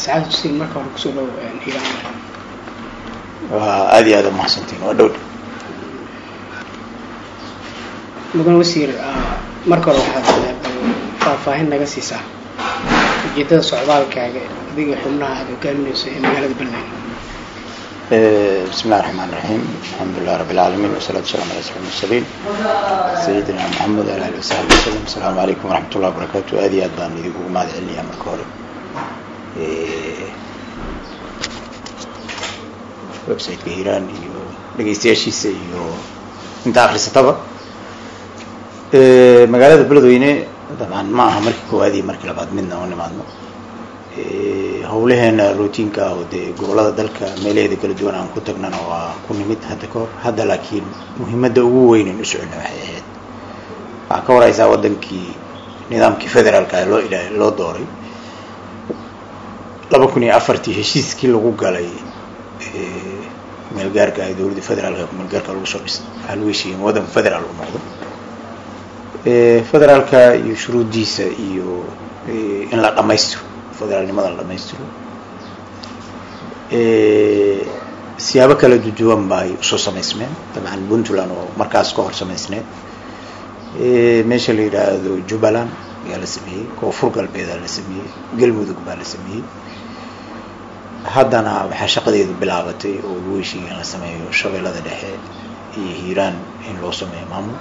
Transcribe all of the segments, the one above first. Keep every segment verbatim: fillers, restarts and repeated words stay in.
ساعات تصير مركب كسولو هيران وهذه هذا محسنتين ودود مدن وزير مركب waxaad faahfaahin naga siisaa ujeedada socdaalkaaga adiga xubnaha aad hogaaminayso ee magaalada Banaadir بسم الله الرحمن الرحيم الحمد لله رب العالمين والصلاة والسلام على سيدنا المرسلين سيدنا محمد وعلى آله وصحبه وسلم. السلام عليكم ورحمة الله وبركاته. هذه أدان يديكم ما دعلني أمر كوري ويب سايت كهيران dhageystayaashiisa iyo inta akhrisataba ee magaalada Beledweyne dabcan ma aha markii koowaad iyo markii labaad midna oo nimaadno ee hawlaheena routiinka oo de gobolada dalka meelaheeda kala duwan aan ku tagnana waa ku nimid hadda ka hor hadda laakiin muhiimadda ugu weyn ee u socodna waxay ahayd waxa ka waraysaa wadankii nidaamkii federaalka loo ilaaliyay loo dooray laba kun iyo afar heshiiskii lagu galay ee meel gaarka ay dawladda federaalka meel gaarka lagu soo dhisay hal weeshiin wadan federaal u noqdo ee federaalka iyo shuruudiisa iyo in la dhameystiro federaalnimada la dhameystiro ee siyaabo kala duwan bay soo sameysmeen dabcan Puntland oo markaas ka hor sameysneed ee meesha la yiraahdo Jubbaland yaa la sameeyay Koonfur Galbeed la sameeyay Galmudug baa la sameeyay haddana waxa shaqadeedu bilaabatay oo weeshiin la sameeyo shabeellada dhexe iyo Hiiraan in loo sameeyo maamul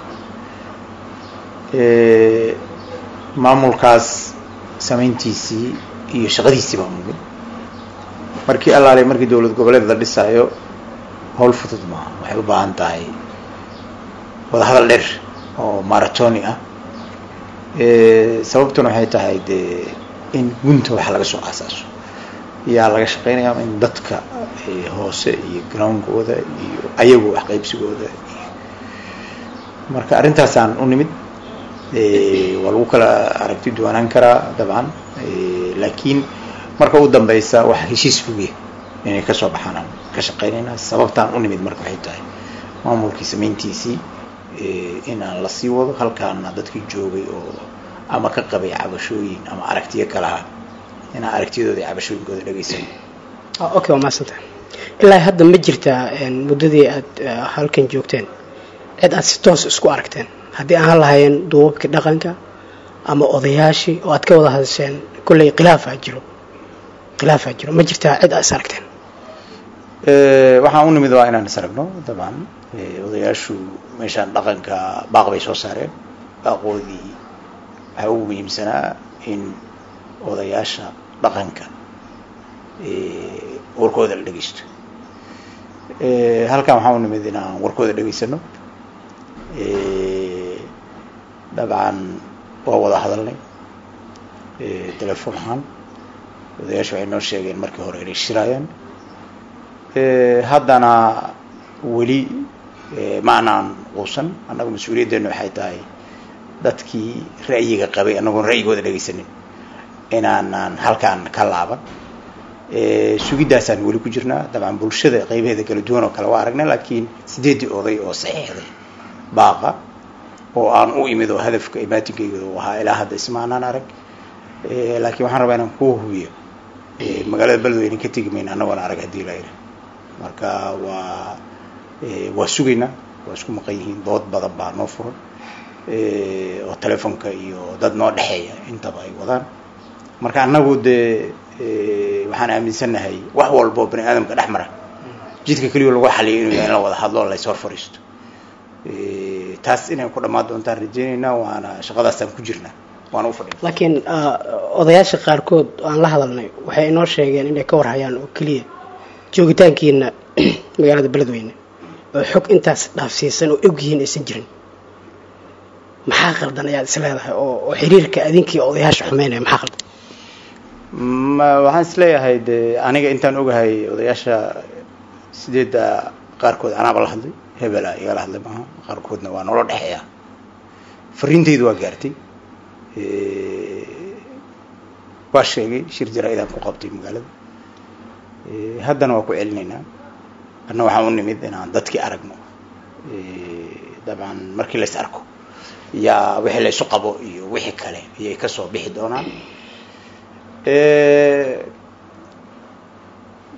ee maamulkaas sameyntiisii iyo shaqadiisii baa mugay markii allaalay markii dawlad goboleed la dhisayo hawl fudud ma waxay u baahan tahay wada hadal dheer oo marathon ah ee sababtuna waxay tahay de in gunta wax laga soo asaaso yaa laga shaqeynayaa in dadka hoose iyo groundkooda iyo ayagu wax qaybsigooda marka arintaas aan u nimid ee waa lagu kala aragti duwanaan karaa dabcan ee laakiin marka uu dambaysa wax heshiis fuge inay ka soo baxaan ka shaqeynayna sababtaan u nimid marka waxay tahay maamulkii sameyntiisii ee in aan la sii wado halkaana dadkii joogay oo ama ka qabay cabashooyin ama aragtiyo kala ah ina aragtiyadooda cabashooyinkooda dhageysan ah okay waa maasanta ilaa hadda ma jirtaa muddadii aad halkan joogteen cid aad si toos isku aragteen haddii aan lahayn duubabka dhaqanka ama odayaashii oo aad ka wada hadasheen kulay khilaaf ah jiro khilaaf ah jiro ma jirtaa cid aad aragteen ee waxaan u nimid waa inaan saragno dabcan ee odayaashu meeshaan dhaqanka baaq bay soo saareen baaqoodii waxa ugu muhiimsanaa in odayaasha dhaqanka ee warkooda la dhageysto ee halkan waxaan u nimid inaan warkooda dhageysano ee dabcan waa wada hadalnay ee telefoon ahaan odayaashu waxay noo sheegeen markii hore inay shirayaan ee haddana weli maanaan quusan annagu mas'uuliyaddeenu waxay tahay dadkii ra'yiga qabay annagoon ra'yigooda dhageysanin inaan halkaan ka laaban ee sugidaasaan weli ku jirnaa dabcan bulshada qaybaheeda kala duwan oo kala waa aragnay laakiin sideedii oday oo saxiixday baaqa oo aan u imid oo hadafka imaatinkeedu waxa ilaa hadda ismaanaan arag ee laakiin waxaan rabaa inaan ku hubiyo ee magaalada Beledweyne ka tigmeyn anagoo arag hadii la yiraahdo marka waa ee waa sugayna waa isku maqan yihiin dood badan baa noo furan ee oo telefoonka iyo dad noo dhaxeeya intaba ay wadaan marka anagu de ee waxaan aaminsanahay wax walba bani aadamka dhaxmara jidka kaliya lagu xaliyo inuu yahay la wada hadlo la soo fariisto ee taas inay ku dhamaad doontaan rajeynayna waana shaqadaasaan ku jirnaa waana u fadhiyo laakiin odayaasha qaarkood aan la hadalnay waxay inoo sheegeen inay ka warhayaan oo kaliya joogitaankiina magaalada Beledweyne oo xog intaas dhaafsiisan oo og yihiin aysan jirin maxaa qaldan ayaad is leedahay oo xiriirka adinkii odayaasha xumeynaya maxaa qaldan ma waxaan is leeyahay de aniga intaan ogahay odayaasha sideeda qaarkood anaba la hadlay hebel ayaa la hadlay maaha qaarkoodna waa nolol dhaxeeya fariintaydu waa gaartay ee waa sheegay shir jaraa'idaan ku qabtay magaalada ee haddana waa ku celinaynaa anna waxaan u nimid inaan dadkii aragno ee dabcan markii la is arko yaa wixii la isu qabo iyo wixii kale ayay ka soo bixi doonaan ee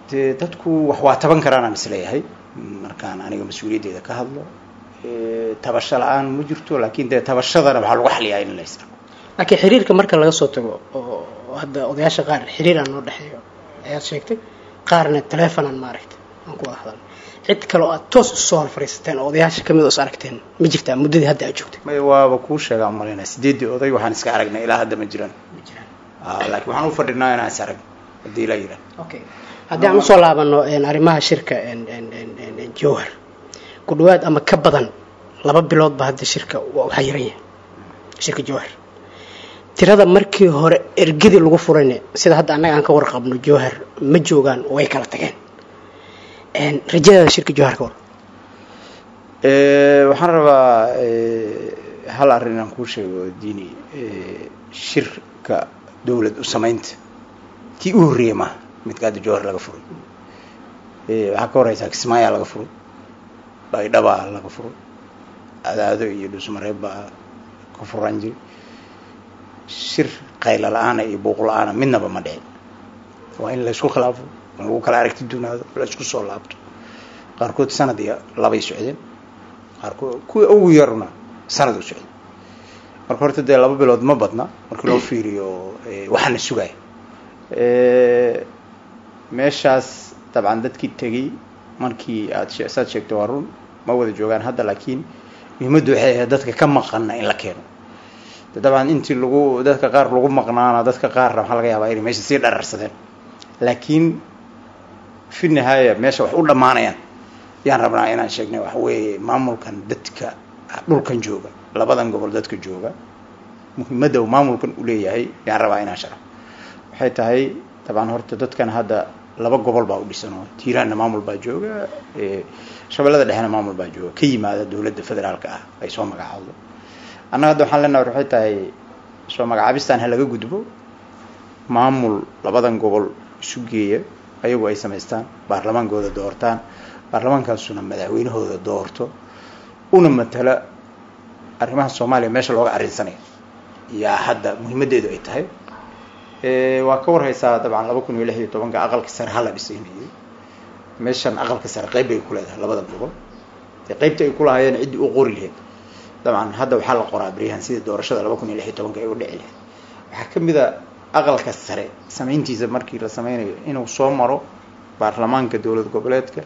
dee dadku wax waa taban karaan aan isleeyahay markaan aniga mas-uuliyaddeeda ka hadlo tabasho la-aan ma jirto laakiin dee tabashadana waxaa lagu xaliyaa in la is arko laakiin xiriirka marka laga soo tago oo hadda odayaasha qaar xiriir aan noo dhexeeyo ayaad sheegtay qaarna telefonaan maaragtay aan ku wada hadalnay cid kale oo aad toos usoo hor fadhiisateen oo odayaasha kamid oo is aragteen ma jirtaa muddadii hadda aad joogtay may waaba kuu sheegaa umalaynaa sideedii oday waxaan iska aragnay ilaa hadda ma jiraan ma jiraan laakiin waxaan u fadhinaa inaan is arag haddii la yidhaah okay haddii aan usoo laabano arrimaha shirka jowhar ku dhawaad ama ka badan laba bilood ba hadda shirka waxaa yaran yahay shirka jowhar tirada markii hore ergadii lagu furayne sida hadda annaga aan ka warqabno jowhar ma joogaan way kala tageen rajada shirka jowhar ka war waxaan rabaa hal arrin aan kuu sheego diini shirka dawlad u samaynta kii u horreeyay maaha midka hadda jowhar laga furay waxaa ka horeysaa kismaayaa laga furay baydhabaa laga furay cadaado iyo dhusmareeb baa ka furaan jiray shir qayla la-aana iyo buuq la-aana midnaba ma dhicin waa in laysku khilaafo in lagu kala aragti duunaado la isku soo laabto qaarkood sanad iyo labay socdeen qaarkood kuwa ugu yaruna sanad u socdeen marka horta dee laba bilood ma badna markii loo fiiriyo waxaana sugaya meeshaas dabcan dadkii tegey markii aad saad sheegto waa run ma wada joogaan hadda laakiin muhiimaddu waxay ahayd dadka ka maqana in la keeno dabcan intii lagu dadka qaar lagu maqnaana dadka qaarna waxaa laga yaabaa inay meesha sii dhararsadeen laakiin fi nihaaya meesha wax u dhammaanayaan yaan rabnaa inaan sheegnay waxa weeye maamulkan dadka dhulkan jooga labadan gobol dadka jooga muhiimadda uu maamulkan u leeyahay yaan rabaa inaan sharaxo waxay tahay dabcan horta dadkan hadda laba gobol baa u dhisan oo tiiraanna maamul baa jooga shabeellada dhexena maamul baa jooga ka yimaada dawladda federaalka ah ay soo magacaawdo annaga hadda waxaan leenahay waxay tahay soo magacaabistaan ha laga gudbo maamul labadan gobol isu geeya ayagu ay samaystaan baarlamaankooda doortaan baarlamaankaasuna madaxweynahooda doorto una matala arrimaha soomaaliya meesha looga arrinsanaya yaa hadda muhiimaddeedu ay tahay waa ka warhaysaa dabcan laba kun iyo lix iyo tobanka aqalka sare hala dhisaynayay meeshan aqalka sare qayb bay ku leedahay labada gobol dee qaybta ay ku lahaayeen ciddii u qori lahayd dabcan hadda waxaa la qoraa beryahan sida doorashada laba kun iyo lix iyo tobanka ay u dhici lahayd waxaa ka mid a aqalka sare samayntiisa markii la sameynayo inuu soo maro baarlamaanka dowlad goboleedka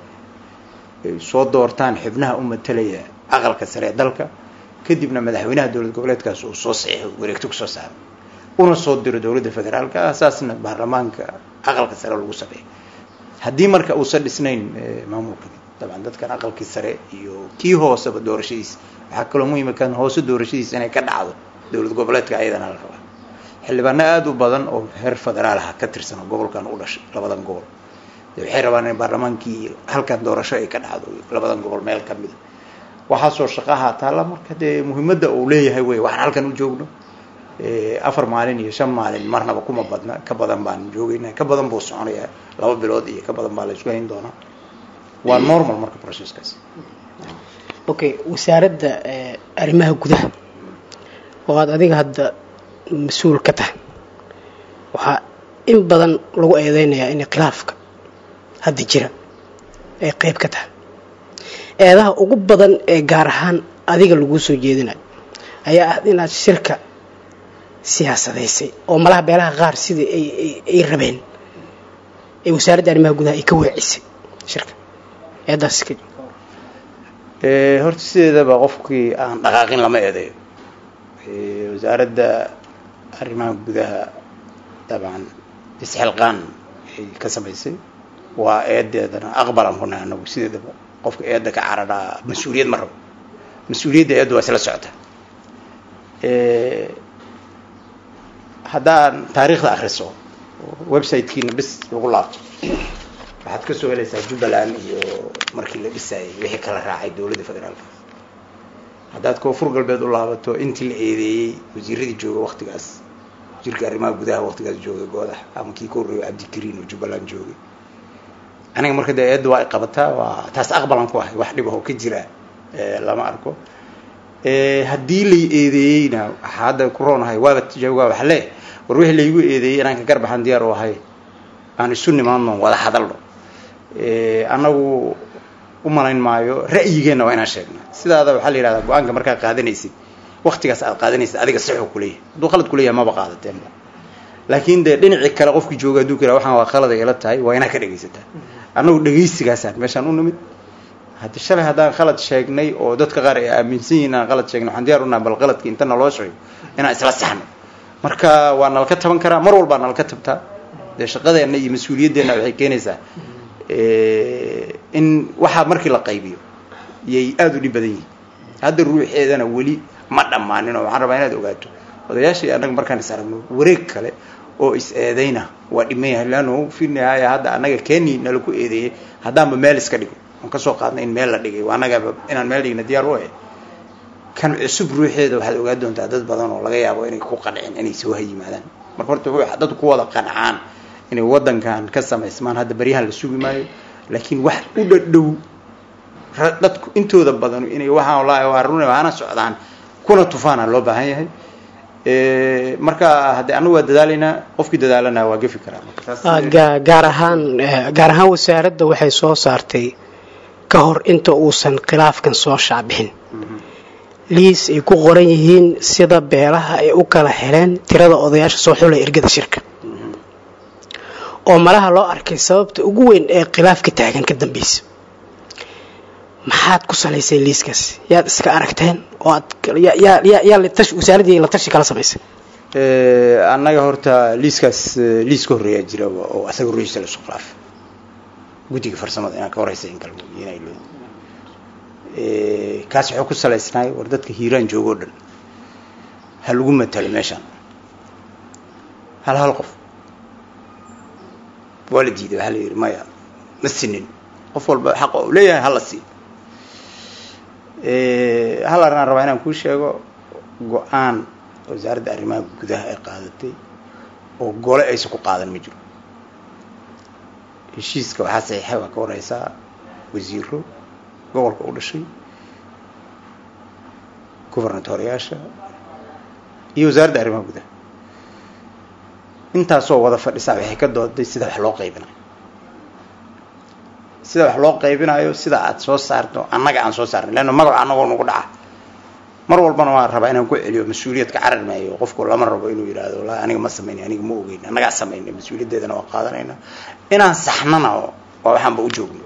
ay soo doortaan xubnaha u matalaya aqalka sare ee dalka kadibna madaxweynaha dowlad goboleedkaas uu soo saxiixo wareegto kusoo saaro una soo diro dowladda federaalka asaasna baarlamaanka aqalka sare lagu sameeyo haddii marka uusan dhisnayn maamulkan dabcan dadkan aqalkii sare iyo kii hooseba doorashadiisa waxaa kaloo muhiima kan hoose doorashadiisa inay ka dhacdo dowlad goboleedka ayadana la rabaa xildhibaano aada u badan oo heer federaal ah ka tirsan oo gobolkan u dhashay labadan gobol waxay rabaan in baarlamaankii halkan doorasho ay ka dhacdo labadan gobol meel ka mida waxaasoo shaqaha taalla marka dee muhiimadda uu leeyahay wey waxaan halkan u joogno afar maalin iyo shan maalin marnaba kuma badna ka badan baan joogayna ka badan buu soconayaa laba bilood iyo ka badan baa la isku hayn doonaa waa normal marka processkaas okay wasaaradda arrimaha gudaha oo aad adiga hadda mas-uul ka tahay waxaa in badan lagu eedeynayaa in khilaafka hadda jira ay qayb ka tahay eedaha ugu badan ee gaar ahaan adiga lagu soo jeedinayo ayaa ah inaad shirka siyaasadaysay oo malaha beelaha qaar sidii ay ay rabeen ee wasaaradda arrimaha gudaha ay ka weecisay shirka eedaas ka ee horta sideedaba qofkii aan dhaqaaqin lama eedeeyo ee wasaaradda arrimaha gudaha dabcan isxilqaan ay ka samaysay waa eedeedana aqbalan kuna anagu sideedaba qofka eedda ka carara mas-uuliyad ma rabo mas-uuliyadda eedda waa isla socota ee haddaan taariikhda akhriso website-kiina bis lagu laabto waxaad ka soo helaysaa jubbaland iyo markii la dhisayay wixii kala raacay dowladda federaalka haddaad koonfur galbeed u laabato intii la eedeeyey wasiiradii jooga waktigaas jirka arrimaha gudaha waktigaas jooga goodax ama kii ka horreeyo cabdikariin oo jubbaland joogay aniga marka dee eedda waa ay qabataa waa taas aqbalan ku ahay wax dhibahoo ka jira lama arko haddii lay eedeeyeyna waxaa hadda ku roonahay waaba tijaaga wax le war wixii laygu eedeeyey inaan ka garbaxan diyaar u ahay aan isu nimaadno wada hadalno annagu u malayn maayo ra'yigeenna waa inaan sheegnaa sidaada waxaa la yidhahdaa go-aanka markaa qaadanaysid waktigaas aad qaadanaysid adiga saxuu kuleeyahay hadduu khalad kuleeyahay maba qaadateenba laakiin dee dhinacii kale qofkii jooga hadduu kira waxaan waa khalad ay ila tahay waa inaad ka dhegaysataa annagu dhegaysigaasaan meeshaan u nimid haddi shalay haddaan khalad sheegnay oo dadka qaar ay aaminsan yihiin aan khalad sheegnay waxaan diyaar unaha bal qaladkii inta naloo sheego inaan isla saxno marka waa nalka taban karaa mar walbaa nalka tabtaa dee shaqadeenna iyo mas-uuliyadeenna waxay keenaysaa in waxaa markii la qaybiyo iyay aada u dhib badan yihiin hadda ruuxeedana weli ma dhammaanin oo waxaan rabaa inaad ogaato odayaashii annaga markaan is aragno wareeg kale oo is eedayna waa dhiman yahay leanno fi nihaaya hadda annaga keni nala ku eedeeyey haddaanba meel iska dhigo aan kasoo qaadnay in meel la dhigay waa annagaba inaan meel dhigna diyaar u eh kan cusub ruuxeeda waxaad ogaa doontaa dad badan oo laga yaabo inay ku qanceen inay soo hayimaadaan marka horta ruux dadku ku wada qancaan inay waddankan ka samaysmaan hadda baryahan la sugi maayo laakiin wax u dhadhow dadku intooda badan inay waxaan wallaahi waa run waana socdaan kuna tufaana loo baahan yahay marka haddii anagu waa dadaalaynaa qofkii dadaalana waa gefi karaa gaar ahaan gaar ahaan wasaaradda waxay soo saartay ka hor inta uusan khilaafkan soo shaacbixin liis ay ku qoran yihiin sida beelaha ay u kala heleen tirada odayaasha soo xulay ergada shirka oo malaha loo arkay sababta ugu weyn ee khilaafka taagan ka dambaysa maxaad ku salaysay liiskaas yaad iska aragteen oo aad yaa wasaaradii la tashi kala samaysay annaga horta liiskaas liis ka horreeyaa jira oo asaga ruuxiisa la isku khilaafay guddiga farsamada inaan ka waraysa in kalmo inay loo kaas wuxuu ku salaysnaay war dadka hiiraan joogoo dhan ha lagu matalo meeshaan hal hal qof waa la diiday waxaa la yidhi maya ma sinin qof walba xaqa u leeyahay hala sii hal arrinaan rabaa inaan kuu sheego go-aan wasaaradda arrimaha gudaha ay qaadatay oo gole aysan ku qaadan ma jiro heshiiska waxaa saxiixay waa ka waraysaa wasiiro gobolka u dhashay gubernatoriyaasha iyo wasaaradda arrimaha gudaha intaasoo wada fadhisaa waxay ka dooday sida wax loo qaybinayo sida wax loo qaybinayo sida aad soo saarto annaga aan soo saarnay leanna magaca annagoo nagu dhaca mar walbana waan rabaa inaan ku celiyo mas-uuliyad ka carar maayo qofku lama rabo inuu yidhaahdo wallaahi aniga ma samaynay aniga ma ogeyn annagaa samaynay mas-uuliyaddeedana waa qaadanayna inaan saxnana waa waxaanba u joogno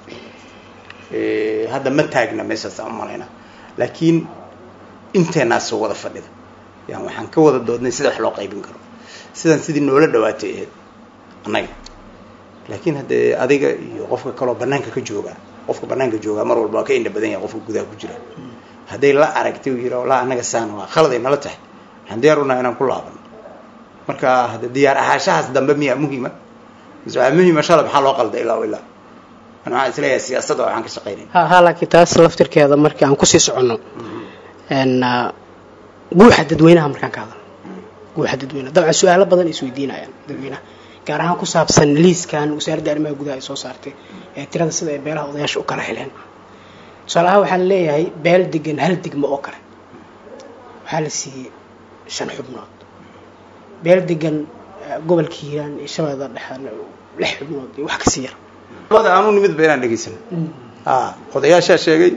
hadda ma taagna meeshaas aan malayna laakiin inteenaas wada fadhida yani waxaan ka wada doodnay sida wax loo qaybin karo sidan sidii noola dhawaatay ahayd annaga laakiin haddee adiga iyo qofka kaloo banaanka ka jooga qofka banaanka jooga mar walba waa ka indha badan yahay qofka gudaha ku jira hadday la aragtay uu yidhaa wallaahi annaga saana waa khaladay nala tahay waxaan diyaar unahay inaan ku laabano marka hadda diyaar ahaashahaas dambe miyaa muhiima mise waxaa muhiima shala maxaa loo qalday ilaa ilaa ana waxaan isleeyahay siyaasadda waxaan ka shaqaynay ha ha laakiin taas laftirkeeda markii aan kusii soconno n guuxa dadweynaha markaan ka hadalno guuxa dadweynaha dabcan su-aalo badan is weydiinayaan dadweynaha gaar ahaan ku saabsan liiskan wasaaradda arrimaha gudaha ay soo saartay ee tirada sida ay beelaha odayaasha u kala heleen tusaalaha waxaa la leeyahay beel degan hal degmo oo kale waxaa la siiyey shan xubnood beel degan gobolka hiiraan iyo shabeellada dhexe lix xubnood iyo wax ka sii yar wada aanu nimid ba inaan dhegaysano ah odayaasha sheegay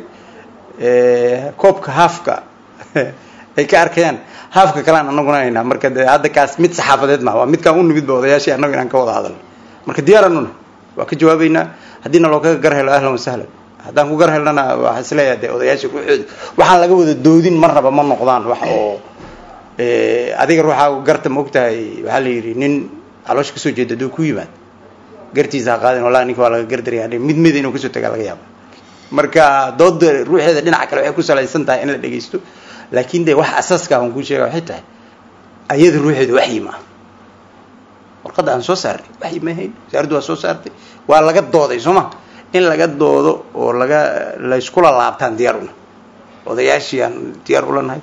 ee koobka haafka ay ka arkayaan haafka kale aan anaguna haynaa marka hadda kaas mid saxaafadeed ma waa midkaan u nimid ba odayaashii annagu inaan ka wada hadalno marka diyaaranuna waa ka jawaabaynaa haddiina loo kaga gar helo ahlan wa sahlan haddaan ku gar helnana waxaa isleeyahay dee odayaashii ruuxooda waxaan laga wada doodin mar raba ma noqdaan wax oo adiga ruuxaa garta ma ogtahay waxaa la yidhi nin caloosha kasoo jeeda duu ku yimaad gartiisa ha qaadin wallahi ninka waa laga gardaraya mid mid inuu kasoo tagaa laga yaaba marka dooda ruuxeeda dhinaca kale waxay ku salaysan tahay in la dhegaysto laakiin dee wax asaaska aan kuu sheega waxay tahay ayada ruuxeeda waxyi ma aha warqadda aan soo saarnay waxyi ma ahayn wasaaraddu waa soo saartay waa laga dooday soo ma in laga doodo oo laga layskula laabtaan diyaar una odayaashii aan diyaar ula nahay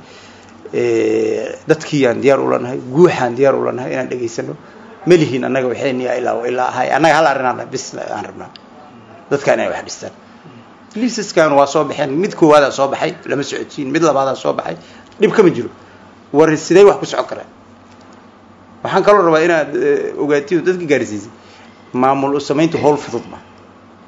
dadkii aan diyaar ula nahay guuxaan diyaar ula nahay inaan dhegaysano malihiin annaga waxayniya ilaa ilaa ahay annaga hal arrinaan bis aan rabnaa dadkaan inay wax dhistaan liisaskan waa soo baxeen mid koowaadaa soo baxay lama socodsiin mid labaadaa soo baxay dhib kama jiro war sidee wax ku socon karaan waxaan kaloo rabaa inaad ogaatiyo dadka gaarsiisay maamul u samaynta howl fudud ma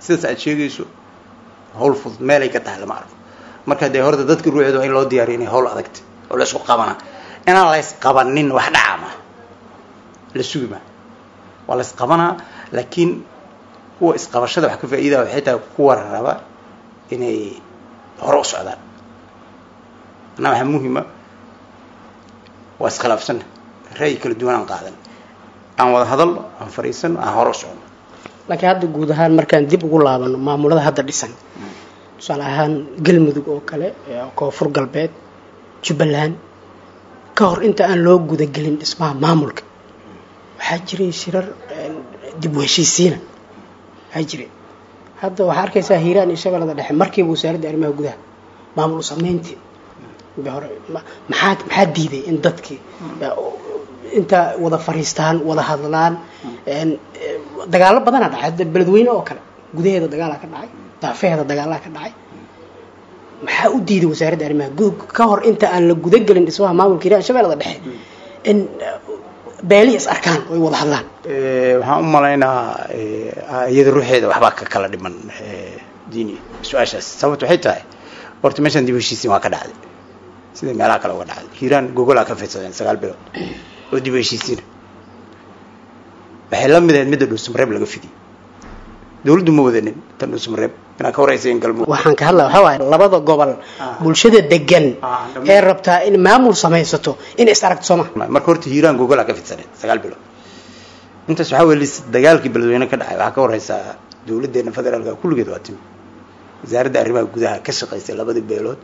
sidaas aad sheegayso hawl fudud meel ay ka tahay lama arko marka dee horta dadka ruuxeedu in loo diyaariyo inay hawl adagta oo la isku qabana inaan la isqabanin wax dhacama la sugma waa la isqabanaa laakiin kuwa isqabashada wax ka faa'iidaa waxay tahay kuwa raba inay hore u socdaan ana waxa muhiima waa iskhilaafsan ra'yi kala duwan aan qaadan aan wada hadal aan fariisan aan hore u socno laakiin hadda guud ahaan markaan dib ugu laabano maamulada hadda dhisan tusaale ahaan galmudug oo kale koonfur galbeed jubbaland ka hor inta aan loo gudagelin dhismaha maamulka waxaa jiray shirar dib u heshiisiina waxaa jiray hadda waxaa arkaysaa hiiraan iyo shabeellada dhexe markiiba wasaaradda arrimaha gudaha maamul u samayntii hore maxaa maxaa diiday in dadkii inta wada fariistaan wada hadlaan dagaalo badana dhacay beledweyne oo kale gudaheeda dagaala ka dhacay daafeheeda dagaala ka dhacay maxaa u diiday wasaaradda arrimaha gudaha ka hor inta aan la gudagelin dhismaha maamulka hiiraan shabeellada dhexe in beeli is arkaan oo wada hadlaan waxaan u malaynaa iyada ruuxeeda waxba ka kala dhiman diini su'aashaas sababtu waxay tahay horta meeshan dib u heshiisiin waa ka dhacday sida meelaha kale uga dhacday hiiraan gogolaa ka fidsadeen sagaal bilood oo dib u heshiisiin waxay la mid ahayd midda dhuusamareeb laga fidiyey dawladdu ma wadanin tan dhuusamareeb inaa ka horeysay galmudug waxaan ka hadlaa waxaa waaye labada gobol bulshada degan ee rabtaa in maamul samaysato in is aragto sooma marka horta hiiraan gogolaa ka fidsadeen sagaal bilood intaas waxaa weeli dagaalkii beledweyne ka dhacay waxaa ka horeysaa dawladdeena federaalka kulligeed waa timi wasaaradda arrimaha gudaha ka shaqaysay labadii beelood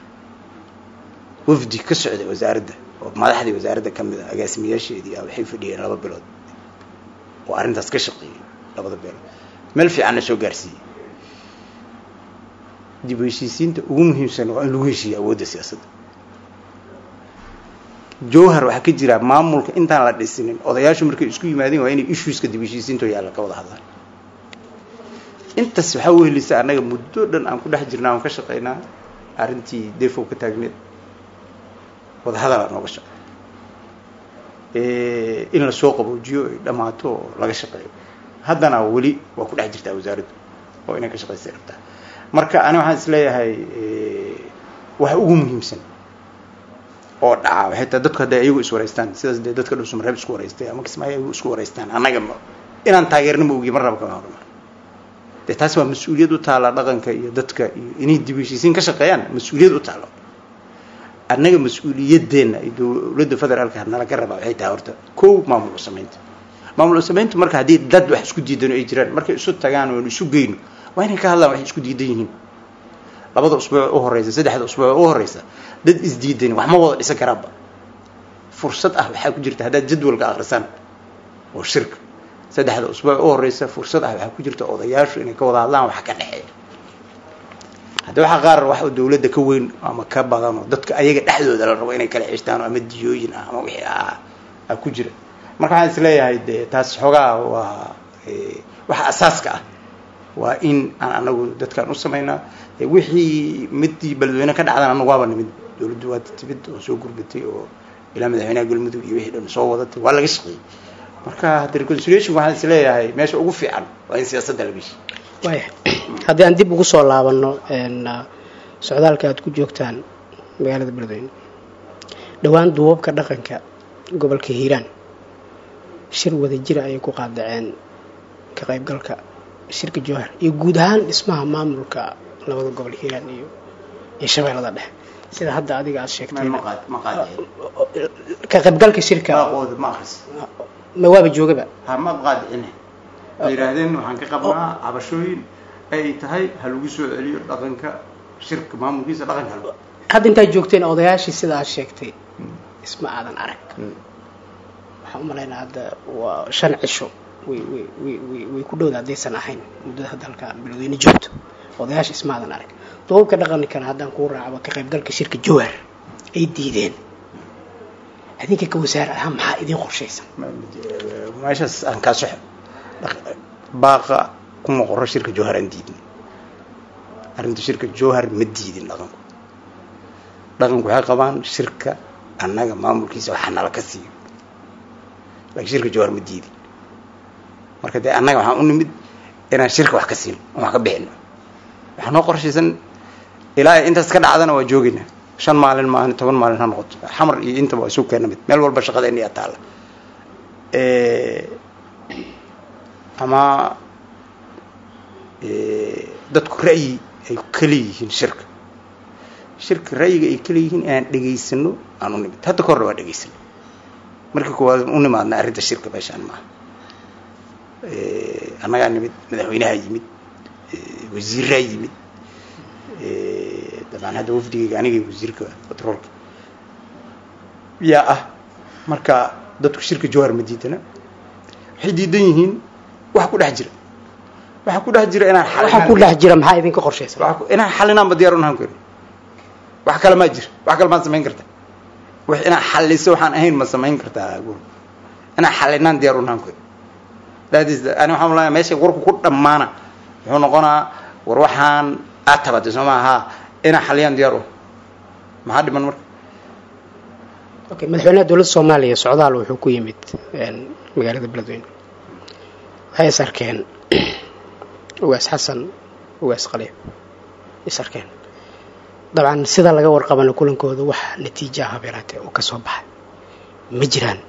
wafdi ka socday wasaaradda oo madaxdii wasaaradda ka mid ah agaasimayaasheedii ah waxay fadhiyeen laba bilood oo arrintaas ka shaqeeyay labada beelood meel fiicanna soo gaarsiiyey dib u heshiisiinta ugu muhiimsan waa in lagu heshiiyo awoodda siyaasadda jowhar waxaa ka jira maamulka intaan la dhisinin odayaashu markay isku yimaadeen waa inay issueska dib u heshiisiinto yaalla ka wada hadlaan intaas waxaa wehelisa annaga muddo dhan aan ku dhex jirnaa aan ka shaqaynaa arrintii defow ka taagneed wada hadal aan nooga shaqeey in la soo qaboojiyo ay dhammaato oo laga shaqeeyo haddana weli waa ku dhex jirtaa wasaaraddu oo inay ka shaqaysay rabtaa marka ani waxaan is leeyahay waxa ugu muhiimsan oo dhaca waxay tahay dadku hadday ayagu is wareystaan sidaas dee dadka dhuusamareeb isku wareystay ama kismaayo ayagu isku wareystaan annaga inaan taageerno ma ogi mar raba kama hormar dee taas waa mas-uuliyad u taala dhaqanka iyo dadka iyo inay dib u heshiisiin ka shaqeeyaan mas-uuliyad u taalo annaga mas-uuliyadeenna iyo dawladda federaalka nala ka rabaa waxay tahay horta kow maamul u samaynta maamul u samaynta marka haddii dad wax isku diidan ay jiraan markay isu tagaan oo isu geyno waa inay ka hadlaan waxay isku diidan yihiin labada usbuuc u horeysa saddexda usbuuc u horeysa dad isdiidan wax ma wada dhisan karaanba fursad ah waxaa ku jirta haddaad jadwalka akhrisaan oo shirka saddexda usbuuc u horeysa fursad ah waxaa ku jirta odayaashu inay ka wada hadlaan wax ka dhexeeya hadda waxa qaar wax oo dawladda ka weyn ama ka badan oo dadka ayaga dhexdooda la rabo inay kala ceshtaan ama diyooyin ah ama wixii ah ku jira marka waxaan is leeyahay dee taas xoogaa waa waxa asaaska ah waa in aan anagu dadkaan u samaynaa wixii midii beledweyne ka dhacdan anagu waaba nimid dawladdu waa timid oo soo gurbatay oo ilaa madaxweynaha galmudug iyo wixii dhan soo wadatay waa laga shaqeeyey marka hadda reconciliation waxaan is leeyahay meesha ugu fiican waa in siyaasadda la gesho waaya haddii aan dib ugu soo laabano socdaalka aad ku joogtaan magaalada beledweyne dhowaan duubabka dhaqanka gobolka hiiraan shir wada jira ayay ku qaadaceen ka qaybgalka shirka jowhar iyo guud ahaan dhismaha maamulka labada gobol hiiraan iyo iyo shabeellada dhexe sida hadda adiga aad sheegtay ka qaybgalka shirka ma waaba joogaba ha ma qaadicine ay yiraahdeen waxaan ka qabnaa cabashooyin ay tahay hal ugu soo celiyo dhaqanka shirka maamulkiisa dhaqanka hal hadda intaad joogteen odayaashii sida aad sheegtay isma aadan arag waxaan u malaynaa hadda waa shan cisho way way way way ku dhowda haddaysan ahayn muddada hadda halka beledweyne joogto odayaasha isma aadan arag duubabka dhaqankana haddaan kuu raacaba ka qaybgalka shirka jowhar ay diideen adinka ka wasaar ahaan maxaa idin qorshaysan meeshaas aan kaa soxo baaqa kuma qoro shirka jowhar aan diidin arrinta shirka jowhar ma diidin dhaqanku dhaqanku waxay qabaan shirka annaga maamulkiisa waxaa nala ka siiyo laakiin shirka jowhar ma diidin marka dee annaga waxaan u nimid inaan shirka wax ka siin oo wax ka bixino waxa noo qorshaysan ilaa intaas ka dhacdana waa joogina shan maalin maahan toban maalin ha noqoto xamar iyo inta waa soo keenay mid meel walba shaqadeena ay taala ee ama ee dadku ra'yi ay kaliyihiin shirka shirka ra'yiga ay kaliyihiin aan dhageysano aan u nimid hadda kor waa dhageysano markii koowaad u nimaadna arrinta shirka meeshaan ma ee anaga nimid madaxweynaha yimid wasiirra yimid ee dabcan hadda wafdiga aniga wasiirka petroolka yaa ah marka dadku shirka jawhar madiidana waxay diidan yihiin wax ku dhex jira waxa ku dhex jira inaan xalin waxa ku dhex jira maxaa idin ka qorshaysan waxa inaan xalinaan badiyaar u nahan karo wax kale ma jiro wax kale ma sameyn kartaa wax inaan xaliso waxaan ahayn ma sameyn kartaa guur inaan xalinaan diyaar u nahan karo that is ana waxaan leeyahay meesha warku ku dhamaana wuxuu noqonaa war waxaan atabada Soomaha inaan xaliyaan diyaar u maxaa dhiman marka okay madaxweynaha dawladda Soomaaliya socdaal wuxuu ku yimid een magaalada Beledweyne waxay sarkeen ugaas xasan ugaas qaliib isarkeen dabcan sida laga warqabana kulankooda wax natiijo ah beeraatay oo ka soo baxay ma jiraan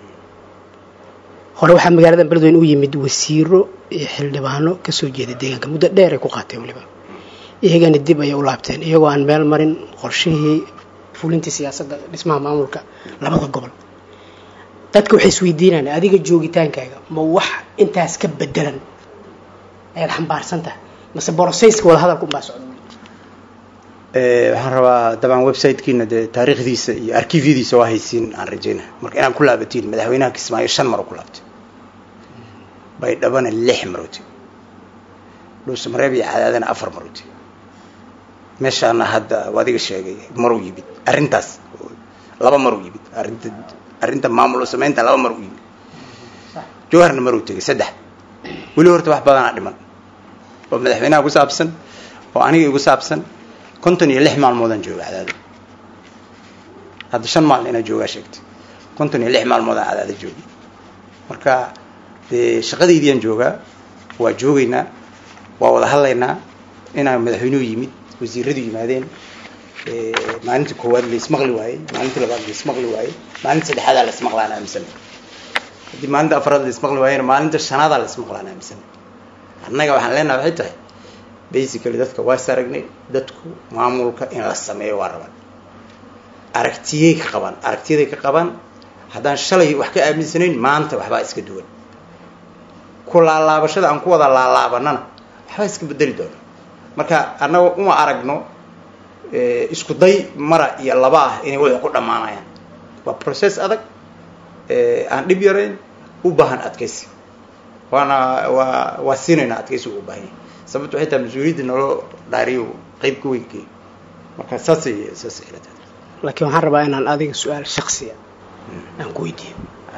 hore waxa magaalada Beledweyne u yimid wasiiro iyo xildhibaano ka soo jeeday deegaanka muddo dheer ay ku qaateen waliba iyagana dib ay u laabteen iyagoo aan meel marin qorshihii fulinta siyaasadda dhismaha maamulka labada gobol dadku waxay isweydiinayaan adiga joogitaankaaga ma wax intaas ka bedelan ay xambaarsantahay mase processka wada hadalku ma socdo ee waxaan rabaa dabcan website-kiina de taariikhdiisa iyo arkiifyadiisa waa haysiin aan rajayna marka inaan ku laabatiin madaxweynaha Kismaayo shan mar ku laabtay bay dhabana lix marooti dhus mareeb iyo cadaadana afar marooti meeshaana hadda wadiga sheegay mar u yimid arrintaas laba mar u yimid arrinta arrinta maamul sameynta laba mar u yimid jawharna mar u tagay saddex wali horta wax badan aan dhiman oo madaxweynaha ku saabsan oo aniga igu saabsan konton iyo lix maalmood aan joogaa cadaadada hadda shan maalin inaan joogaa sheegtay konton iyo lix maalmood aan cadaadada joogay marka ee shaqadeydii aan joogaa waa joogaynaa waa wada hadlaynaa inaan madaxweynuhu yimid wasiiradu yimaadeen ee maalinta koowaad la ismaqli waayay maalinta labaad la ismaqli waayay maalinta saddexaad la ismaqlaana amsan hadii maalinta afraad la ismaqli waayay maalinta shanaad la ismaqlaana amsan annaga waxaan leenahay waxay tahay basically dadka waa saragnay dadku maamulka in la sameeyo waa rabaan aragtiyay ka qaban aragtiyay ka qaban hadaan shalay wax ka aaminsanayn maanta waxba iska duwan ku laalaabashada aan ku wada laalaabanana waxba iska bedeli doona marka annaga uma aragno ee isku day mara iyo laba ah inay wax ku dhamaanayaan waa process adag ee aan dib yareyn u baahan adkaysi waana waa waa siinayna adkaysi u baahan sababtoo xitaa masuuliyadda nolol dhaariyo qayb ku weyn marka saasi saasi ilaa laakiin waxaan rabaa inaan adiga su'aal shakhsi ah aan ku weydiiyo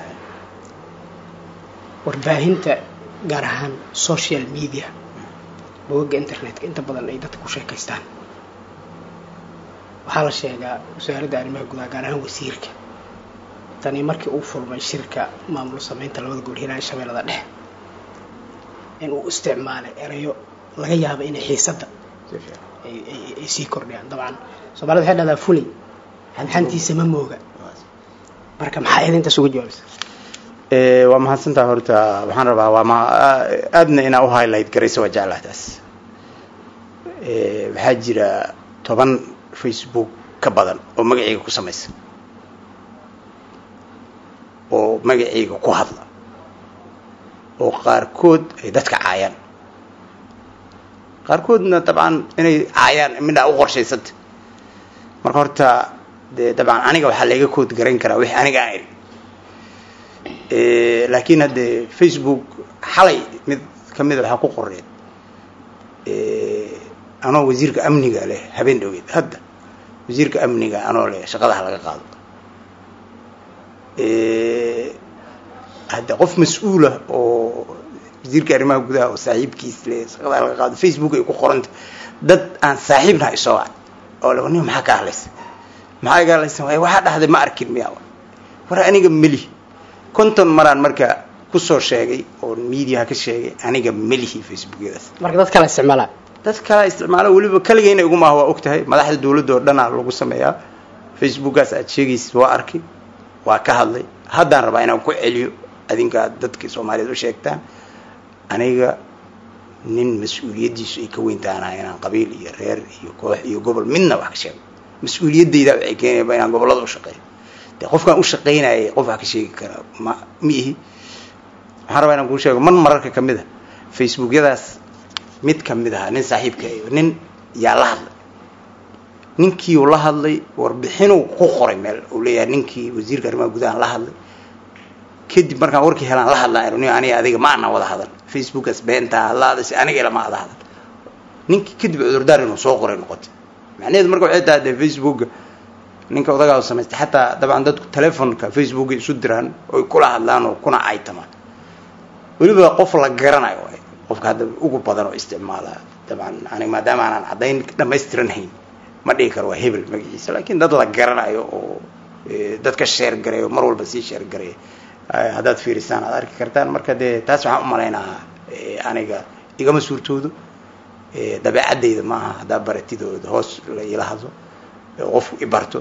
warbaahinta gaar ahaan social media bogagga internetka inta badan ay dadku ku sheekaystaan waxaa la sheegaa wasaaradda arrimaha gudaha gaar ahaan wasiirka tani markii uu furmay shirka maamul sameynta labada gobol hiiraan shabeellada dhexe in uu isticmaalay erayo laga yaabo in xiisadda ay ay sii kordhiyaan dabcan Soomaalida waxay dhahdaa fulay hantiisa ma mooga marka maxay idinta sugu jawaabaysaa ee waa mahadsantahay horta waxaan rabaa waa ma aadna ina u highlight garayso wajaaladaas ee waxa jira toban Facebook ka badan oo magacayga ku samaysan oo magacayga ku hadla oo qaarkood ay dadka caayaan qaarkoodna dabcan inay caayaan midna u qorshaysanta marka horta de dabcan aniga waxa laga kood garan karaa wixii aniga aan iri ee laakiin hadda Facebook xalay mid kamid waxa ku qoreed ee anoo wasiirka amniga leh habeen dhaweed hadda wasiirka amniga anoo leh shaqada laga qaado ee hadda qof mas'uul ah oo wasiirka arrimaha gudaha oo saaxiibkiis leh shaqada laga qaado Facebook ay ku qoranta dad aan saaxiibna isoo ah oo lagu maxaa ka hadlaysa maxaa ka hadlaysa waxa dhaxday ma arkin miyaa war aniga mili konton maraan marka ku soo sheegay oo media ka sheegay aniga malihi facebookyadaas marka dad kale isticmaala dad kale isticmaala waliba kaligeena igu ma waa ogtahay madaxda dawladda oo dhan lagu sameeyaa facebookaas aad sheegaysid waa arkay waa ka hadlay haddaan rabaa inaan ku celiyo adinka dadka Soomaaliyeed u sheegtaan aniga nin mas'uuliyadiisu ay ka weyntaanahay inaan qabiil iyo reer iyo koox iyo gobol midna wax ka sheego mas'uuliyadeyda waxay keenaysaa inaan gobolada u shaqeeyo de qofkan u shaqeynayay qof wax ka sheegi kara ma miihi waxaan rabaa inaan ku sheego man mararka kamid ah facebookyadaas mid kamid ah nin saaxiibka ah nin yaa la hadlay ninkii uu la hadlay warbixinu ku qoray meel uu leeyahay ninkii wasiirka arrimaha gudaha la hadlay kadib markaan warkii helaan la hadlaa inuu aniga adiga ma ana wada hadal facebookas beenta hadlaada si aniga lama wada hadal ninkii kadib cudurdaar inuu soo qoray noqotay macnaheedu marka waxay tahay facebook ninka odaga uu sameystay xataa dabcan dadku telefoonka facebook isu diraan oo kula hadlaan oo kuna aytama waliba qof la garanayo qofka hadda ugu badan oo isticmaala dabcan aniga maadaama aan cadayn dhameystiranayn ma dhigi karo waa hebel magaciisa laakiin dad la garanayo oo dadka share gareeyo mar walba si share gareeyo hadaad fiirisaan aad arki kartaan marka de taas waxaan u maleynaa aniga igama suurtoodo dabeecadeyda maaha hadaa baratidooda hoos la ila hadlo qof i barto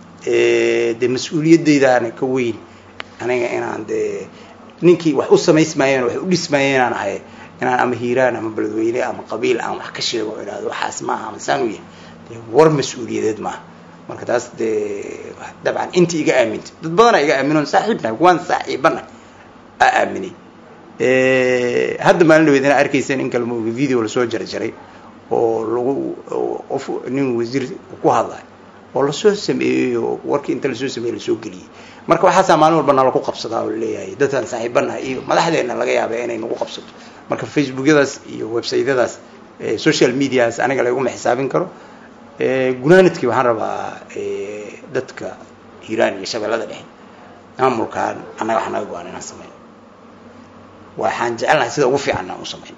de mas'uuliyadeydaana ka weyn aniga inaan de ninkii wax u samaysmayeen wax u dhismayeen aan ahay inaan ama hiiraan ama beledweyne ama qabiil aan wax ka sheego inaad waxaas maaha ama saan u yahay war mas'uuliyadeed maaha marka taas de dabcan intii iga aaminta dad badan iga aaminoon saaxiibna waan saaxiibana aamini ee hadda maalin weydina arkaysan in kale mooga video la soo jarjaray oo lagu qof nin wasiir ku hadlay oo la soo sameeyay warkii inta la soo sameeyay la soo galiyay marka waxa maalin walba nala ku qabsadaa oo leeyahay dadaan saaxiibana iyo madaxdeena laga yaabay inay nagu qabsato marka facebookyadaas iyo website-yadaas social medias aniga la igu ma xisaabin karo ee gunaanadkii waxaan rabaa ee dadka Hiiraan iyo Shabeellada Dhexe maamulkaan anaga waxaan naga go'aan inaan sameeyo waxaan jecelnahay sida ugu fiican aan u sameeyo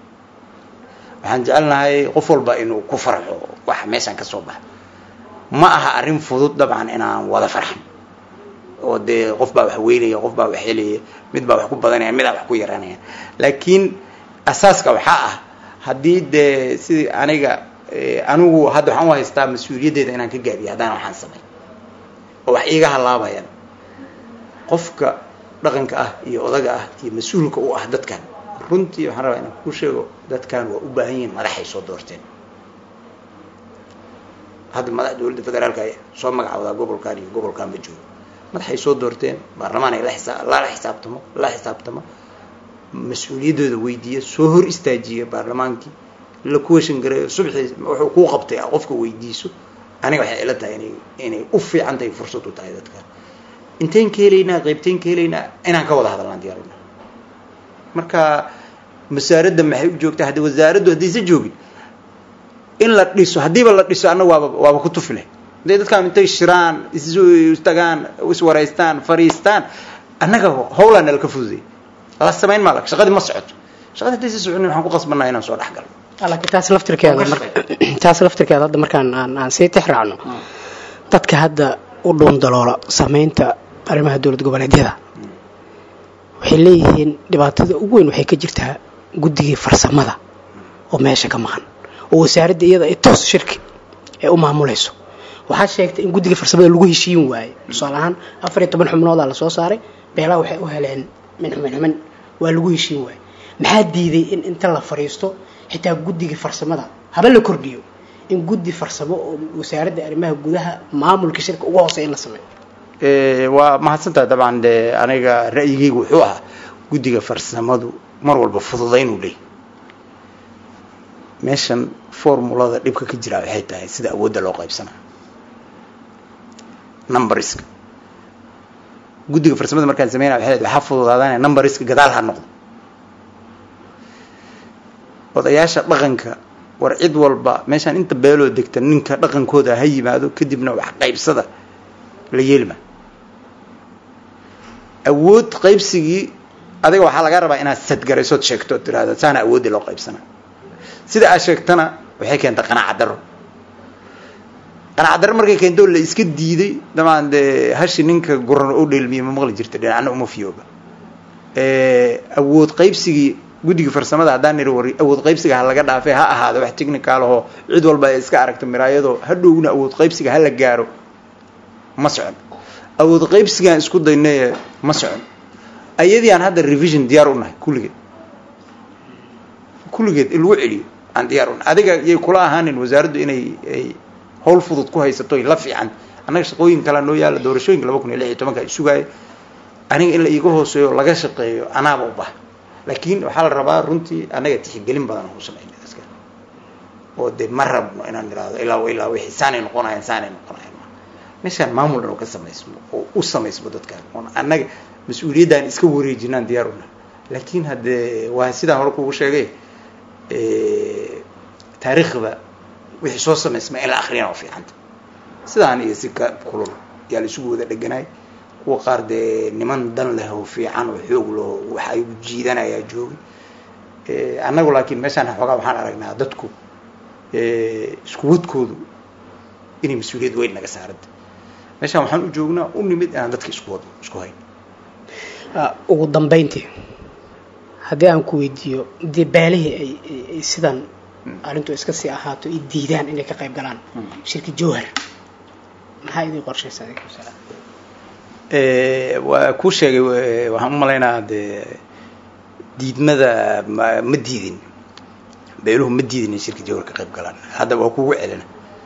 waxaan jecelnahay qof walba inuu ku farxo wax meeshan ka soo baxo ma aha arrin fudud dabcan inaan wada farxin oo de qof baa wax weynaya qof baa wax helaya mid baa wax ku badanaya mid baa wax ku yaraanaya laakiin asaaska waxa ah hadii de si aniga anigu hadda waxaan u haystaa mas'uuliyadeeda inaan ka gaabiyo hadaan waxaan sameeyo oo wax iiga halaabayaan qofka dhaqanka ah iyo odaga ah iyo mas'uulka u ah dadkan runtii waxaan rabaa inaan ku sheego dadkan waa u baahan yihiin madaxay soo doorteen hadda madaxda dawladda federaalka ay soo magacaawda gobolkan iyo gobolkan ma joogo madaxay soo doorteen baarlamaan ay la xisaab la xisaabtamo la xisaabtamo mas'uuliyadooda weydiiyo soo hor istaajiyo baarlamaankii la kuwashan gareeyo subaxii wuxuu ku qabtay qofka weydiiso aniga waxay ila tahay inay inay u fiican tahay fursad u tahay dadka inteen keeleyna qaybteen keeleyna inaan ka wada hadalnaa diyaarina marka wasaaradda maxay u joogtaa hadii wasaaraddu hadii si joogin in la dhiso hadiiba la dhiso anagu waaba waaba ku tufle day dadka intay shiraan isu istagaan is wareystaan fariistaan anaga howlan la ka fududay la sameyn malak shaqadii ma socoto shaqada hadii si socon waxaan ku qasbanaa inaan soo dhaxgal laakiin taas laftirkeeda marka taas laftirkeeda hadda markaan aan aan sii tixraacno dadka hadda u dhoon daloola sameynta arrimaha dawlad goboleedyada waxay leeyihiin dhibaatada ugu weyn waxay ka jirtaa guddiga farsamada oo meesha ka maqan oo wasaaradda iyada ay toos shirki ee u maamulayso waxa sheegtay in guddiga farsamada lagu heshiin waayo tusaalahan afar iyo toban xubnood la soo saaray beela waxay u heleen min xumin xumin waa lagu heshiin waayo maxaa diiday in inta la fariisto xitaa guddiga farsamada haba la kordhiyo in guddi farsamo oo wasaaradda arrimaha gudaha maamulka shirka ugu hooseeya la sameeyo ee waa mahadsantahay dabcan de aniga ra'yigaygu wuxuu ahaa guddiga farsamadu mar walba fududayn u leeyahay meeshan formulada dhibka ka jira waxay tahay sida awoodda loo qaybsanayo numberiska guddiga farsamada markaan sameeyay waxay waxa fududaadaan numberiska gadaal ha noqdo odayaasha dhaqanka war cid walba meeshan inta beelo degta ninka dhaqankooda ha yimaado kadibna wax qaybsada la yeelma awood qaybsigii adiga waxa laga rabaa inaad sad garayso sheegto tiraahdo saana awood loo qaybsana sida aad sheegtana waxay keentay qanaac daro qanaac daro markay keento la iska diiday dhamaan de hashi ninka guran oo dheelmiyo ma maqli jirta dhinacna uma fiyooba awood qaybsigii guddiga farsamada haddaan niri wari awood qaybsiga ha laga dhaafay ha ahaado wax technical ahoo cid walba ay iska aragto miraayadoo hadhowna awood qaybsiga ha la gaaro ma socon awood qaybsigaan isku daynay ma socon ayadii aan hadda revision diyaar u nahay kulligeed kulligeed in lagu celiyo aan diyaar u nahay adiga yay kula ahaanin wasaaraddu inay ay howl fudud ku haysato la fiican annaga shaqooyin kale noo yaala doorashooyinka laba kun iyo lix iyo tobanka ay sugaayo aniga in la iiga hooseeyo laga shaqeeyo anaaba u baahan laakiin waxaa la rabaa runtii anaga tixgelin badan oo sameeyay dadka oo de marabno inaan niraado ilaa ilaa wixii saanay noqonayaan saanay noqonayaan meeshaan maamul oo ka sameysmo oo u sameysmo dadka oo anaga mas'uuliyaddan iska wareejinaan diyaar u nahay laakiin hadde waa sidaan hore kugu sheegay ee taariikhda wixii soo sameysmay in la akhriyo oo fiican sidaan iyo si ka kulul yaa la isugu wada dhaganaay kuwa qaar de niman dan leh oo fiican oo xoog loo waxa ay jiidanaya joogi ee anagu laakiin meeshaan xogaa waxaan aragnaa dadku ee isku wadkoodu inay mas'uuliyad weyn naga saarad meeshaan waxaan u joognaa u nimid aan dadka isku wado isku hayn ugu dambeyntii haddii aan ku weydiiyo dee baalihii ay sidan arrintu iska sii ahaato ay diidaan inay ka qayb galaan shirka jawhar maxaa idin qorshaysaa adiga salaam ee waa ku sheegay waxaan u maleynaa de diidmada ma diidin beeluhu ma diidin shirka jawhar ka qayb galaan hadda waa kugu celina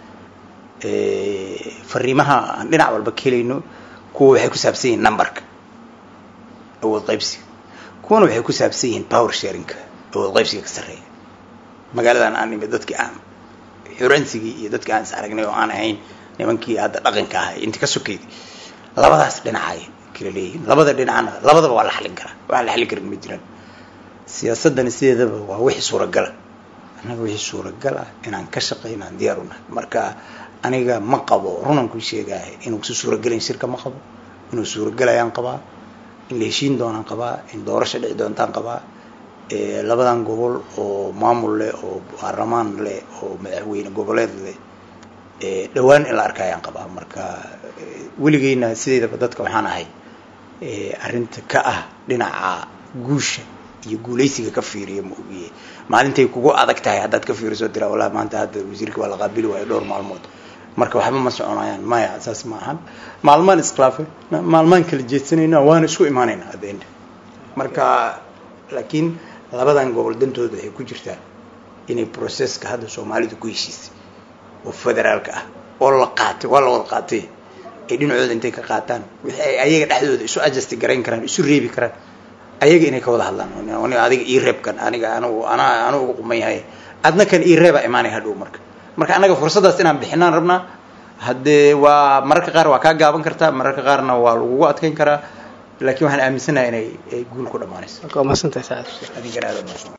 ee fariimaha aan dhinac walba keenayno kuwa waxay ku saabsan yihiin numberka awood qaybsiga kuwana waxay ku saabsan yihiin power sharing awood qaybsiga ka sarreeya magaaladan aan nimid dadkii aan xuransigii iyo dadkii aan is aragnay oo aan ahayn nimankii hadda dhaqanka ahay inta ka sokeeyay labadaas dhinacay kala leeyihiin labada dhinacna labadaba waa la xalin karaa waa la xalin karin ma jiraan siyaasaddan sideedaba waa wixii suuragal anaga wixii suuragal ah inaan ka shaqeyno diyaar u nahay marka aniga ma qabo runan ku sheegay inuu si suuragalin shirka ma qabo inuu suuragalayaan qabaa in la heshiin doonaan qabaa in doorasho dhici doontaan qabaa ee labadan gobol oo maamul leh oo baarlamaan leh oo madaxweyne goboleed leh ee dhawaan in la arkayaan qabaa marka weligeena sideedaba dadka waxaan ahay ee arinta ka ah dhinaca guusha iyo guuleysiga ka fiiriyo ma ogiye maalintay kugu adag tahay haddaad ka fiiriso tira walaal maanta hadda wasiirka waa la qaabili waayo dhowr maalmood marka waxba ma soconayaan maya asaas ma ahan maalmaan iskhilaafay maalmaan kala jeedsanayna waana isku imaanaynaa adeyn marka laakiin labadan gobol dantooda ay ku jirtaa inay processka hadda Soomaalidu ku heshiisay oo federaalka ah oo la qaatay waa la wada qaatay ay dhinacooda intay ka qaataan wixii ayaga dhexdooda isu adjust gareyn karaan isu reebi karaan ayaga inay ka wada hadlaan oo adiga ii reebkan aniga anigu ana anigu qumayahay adna kan ii reeba imaanay hadhow marka marka anaga fursadaas inaan bixinaan rabnaa hadee waa mararka qaar waa ka gaaban kartaa mararka qaarna waa lagu adkeyn karaa laakiin waxaan aaminsanahay inay guul ku dhamaanayso waa ma santahay saacad adiga raadada